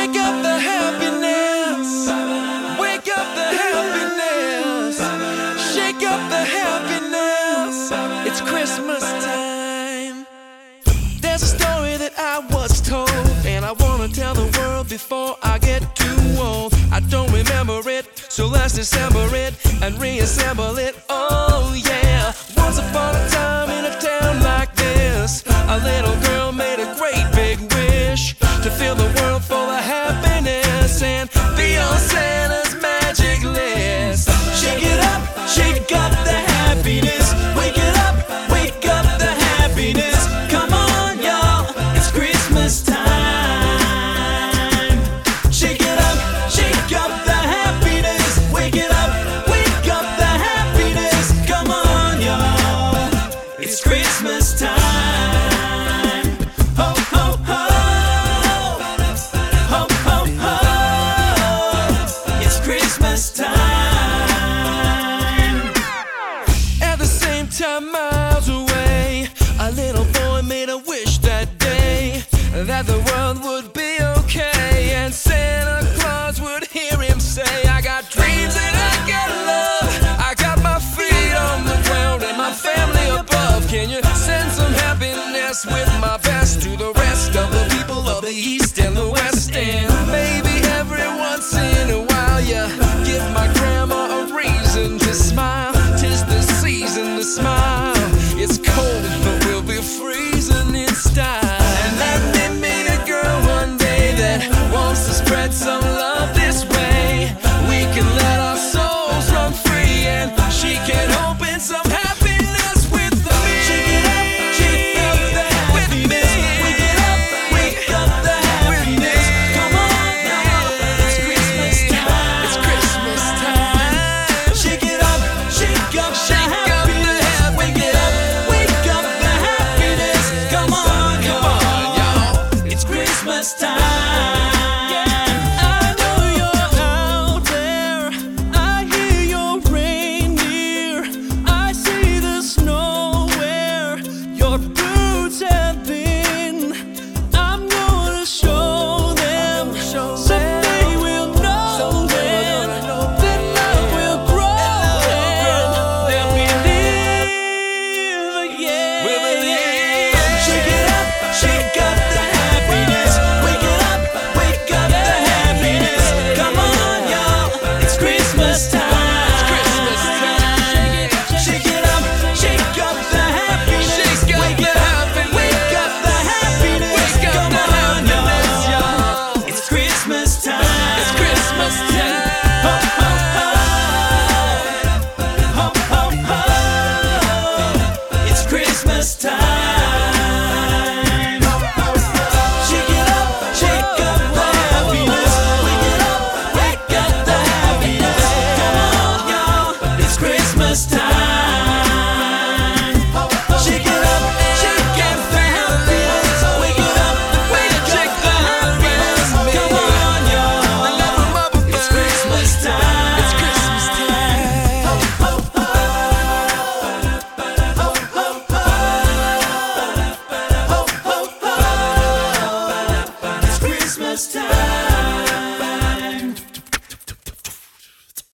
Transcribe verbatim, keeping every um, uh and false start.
Wake up the happiness. Wake up the happiness. Shake up the happiness. It's Christmas time. There's a story that I was told, and I wanna tell the world before I get too old. I don't remember it, so let's dissemble it and reassemble it. Oh yeah. Once upon a time in a town like this, a little girl made a great big wish to fill the world full of happiness and be on Santa's magic list. Shake it up, shake up the happiness. Wake it up, wake up the happiness. Come on, y'all, it's Christmas time. Shake it up, shake up the happiness. Wake it up, wake up the happiness. Come on, y'all, it's Christmas time. Ho, ho, ho. Ho, ho, ho. It's Christmas time. At the same time, miles away, a little boy made a wish that day that the world would be okay, and Santa Claus would hear him say, I got dreams and I got love. I got my feet on the ground and my family above. Can you send some happiness with my best to the rest of the people of the East and the West? And maybe every once in a while you give my grandma a reason to smile. 'Tis the season to smile. It's cold, but we'll be freezing in style. And let me meet a girl one day that wants to spread some love this way. We can let our souls run free, and she can open some happiness with me. Shake it up, shake up the happiness. Wake it up, wake up the happiness. Come on now, it's Christmas time. It's Christmas time. Shake it up, shake up the happiness. Wake it up, wake up the happiness. Come on, come on, y'all, it's Christmas time. I know you're out there. I hear your reindeer. I see the snow where your boots have been. I'm gonna show them. Someday we'll know then that love will grow and they'll believe again. Shake it up, shake up the happiness. Wake it up, wake up the happiness. Come on, y'all, it's Christmas time. It's Christmas time. Shake it up, shake up the happiness. Wake it up, wake up the happiness. Come on, y'all, it's Christmas time. It's Christmas time. Ho, ho, ho. Ho, ho, ho. It's Christmas time.